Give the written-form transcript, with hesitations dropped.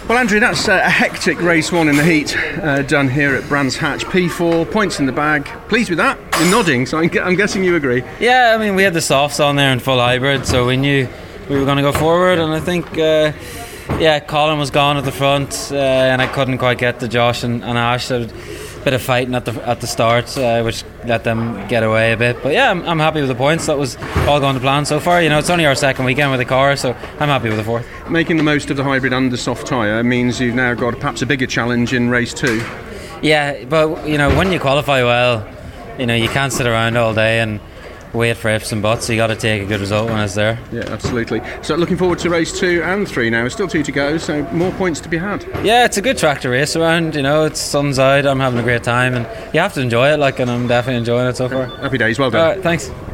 Well, Andrew, that's a hectic race one in the heat done here at Brands Hatch. P4, points in the bag. Pleased with that? You're nodding, so I'm guessing you agree. Yeah, I mean, we had the softs on there in full hybrid, so we knew we were going to go forward, and I think, Colin was gone at the front, and I couldn't quite get to Josh and Ash. So a bit of fighting at the start, which let them get away a bit. But yeah, I'm happy with the points. That was all going to plan so far. It's only our second weekend with the car, so I'm happy with the fourth. Making the most of the hybrid and the soft tyre means you've now got perhaps a bigger challenge in race 2. Yeah, but when you qualify well, you can't sit around all day and wait for ifs and buts. You got to take a good result when it's there. Yeah, absolutely. So looking forward to race 2 and 3 now. Still 2 to go, so more points to be had. Yeah, it's a good track to race around. It's sun's out. I'm having a great time, and you have to enjoy it. And I'm definitely enjoying it so far. Happy days. Well done. All right, thanks.